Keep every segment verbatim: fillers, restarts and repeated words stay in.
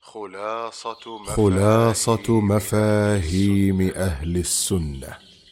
خلاصة مفاهيم, خلاصة مفاهيم أهل السنة.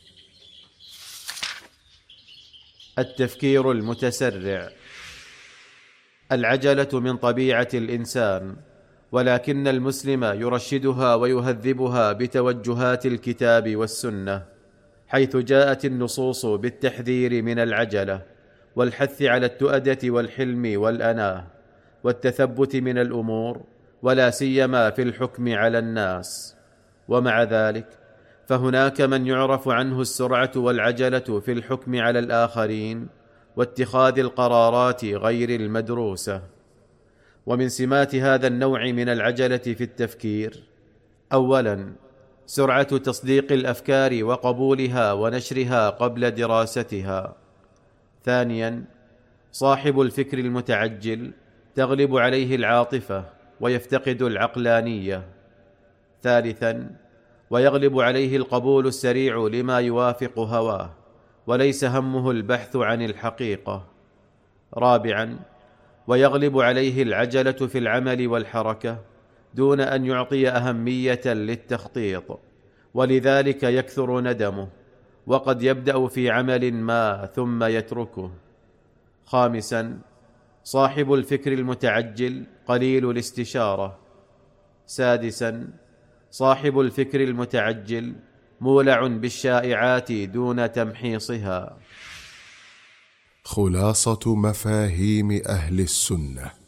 التفكير المتسرع. العجلة من طبيعة الإنسان، ولكن المسلم يرشدها ويهذبها بتوجهات الكتاب والسنة، حيث جاءت النصوص بالتحذير من العجلة والحث على التؤدة والحلم والأناة والتثبت من الأمور، ولا سيما في الحكم على الناس. ومع ذلك فهناك من يعرف عنه السرعة والعجلة في الحكم على الآخرين واتخاذ القرارات غير المدروسة. ومن سمات هذا النوع من العجلة في التفكير: أولاً، سرعة تصديق الأفكار وقبولها ونشرها قبل دراستها. ثانياً، صاحب الفكر المتعجل تغلب عليه العاطفة ويفتقد العقلانية. ثالثاً، ويغلب عليه القبول السريع لما يوافق هواه وليس همه البحث عن الحقيقة. رابعاً، ويغلب عليه العجلة في العمل والحركة دون أن يعطي أهمية للتخطيط، ولذلك يكثر ندمه وقد يبدأ في عمل ما ثم يتركه. خامساً، صاحب الفكر المتعجل قليل الاستشارة. سادساً، صاحب الفكر المتعجل مولع بالشائعات دون تمحيصها. خلاصة مفاهيم أهل السنة.